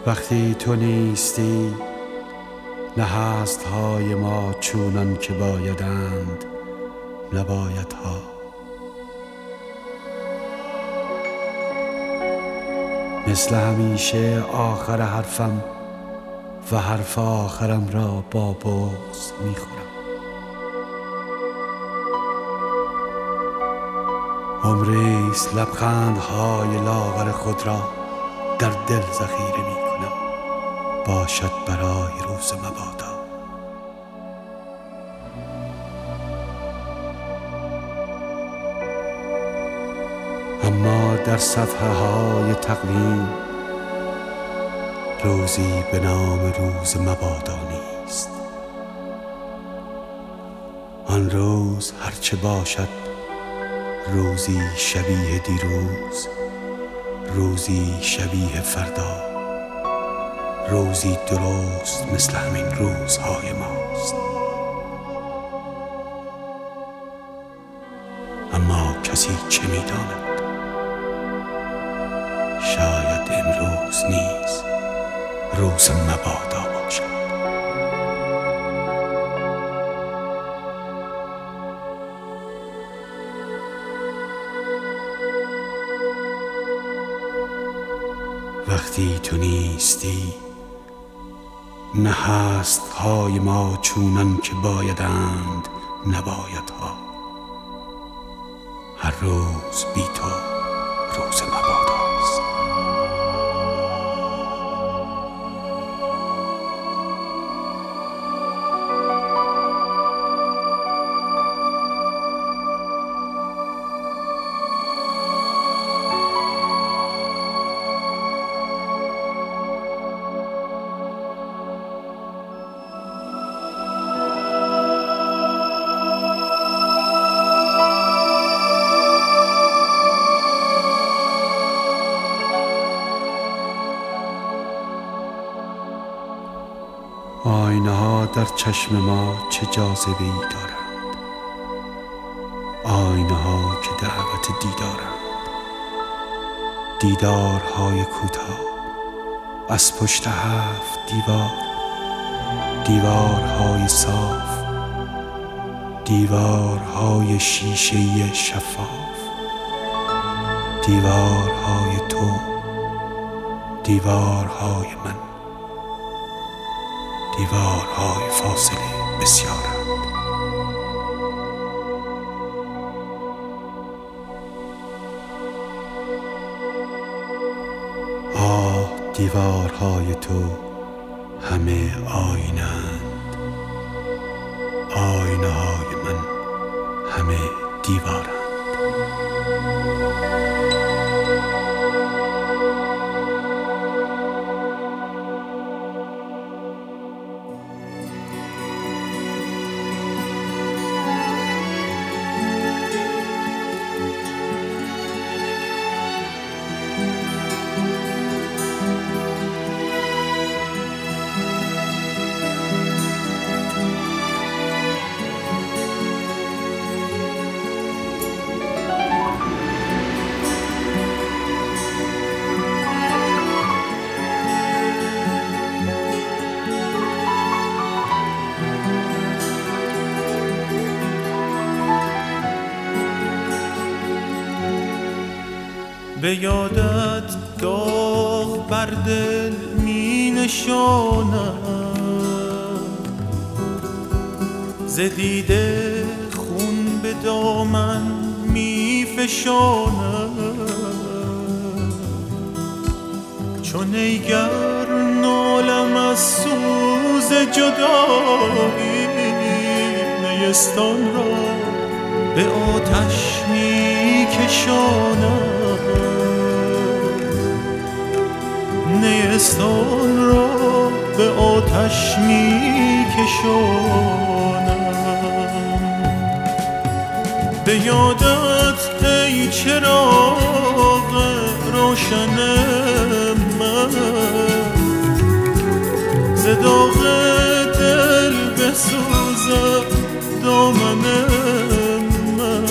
وقتی تو نیستی نه هست‌های ما چونان که بایدند نبایدها. مثل همیشه آخر حرفم و حرف آخرم را با بغض میخورم. عمریست لبخندهای لاغر خود را در دل ذخیره میکنم، باشد برای روز مبادا. اما در صفحه های تقویم روزی به نام روز مبادا نیست. آن روز هرچه باشد روزی شبیه دیروز، روزی شبیه فردا، روزی درست مثل همین روزهای ماست. اما کسی چه می‌داند؟ شاید امروز نیز روز مبادا باشد. وقتی تو نیستی نه هست‌های ما چونان که بایدند نبایدها. هر روز بی تو روز مباداست. آینه ها در چشم ما چه جاذبه‌ای دارند، آینه ها که دعوت دیدارند، دیدارهای کوتاه از پشت 7 دیوار، دیوارهای صاف، دیوارهای شیشه‌ای شفاف، دیوارهای تو، دیوارهای من، دیوارهای فاصله بسیارند. آه دیوارهای تو همه آینه‌اند، آینه های من همه دیوارند. به یادت داغ بر دل می نشانم، ز دیده خون به دامن می فشانم. چون ایگر نالم از سوز جدایی، نیستان را به آتش می کشانم، نیستان را به آتش می کشانم. به یادت ای چراغ روشن من، ز داغ دل بسوزد دامن من،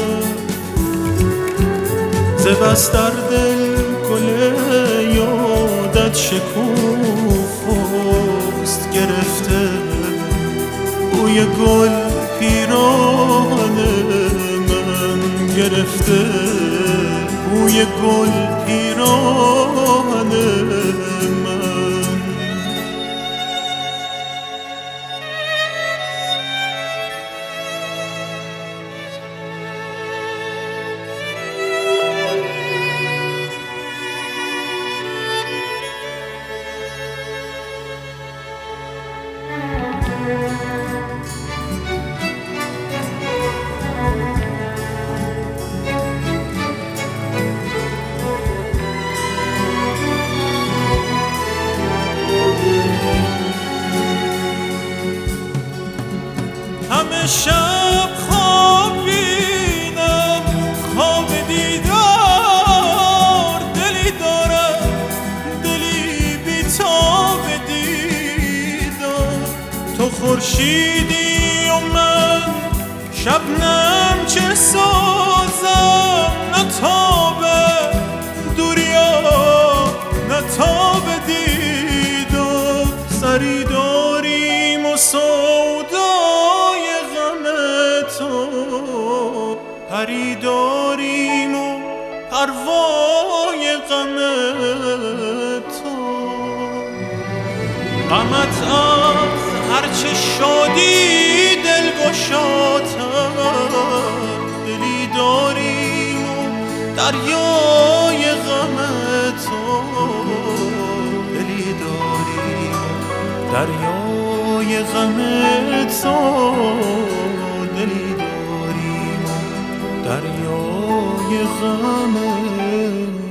ز بس در دل گل یادت شکوفت، بوی گل پیراهن من گرفته، بوی گل پیراهن من. همه شب خوابیدم خواب دیدار، دلی دارم دلی بی‌تاب دیدار. تو خورشیدی و من شبنم چه سازم، نه تاب دوریا نه تاب دیدار. سری داریم و سودای غم تو، پری داریم و پروای غم تو. غمت از هرچه شادی دل گشاتر، دلی داریم و دریای غم تو، دلی داریم دریای غم تو، دلی داریم دریای غم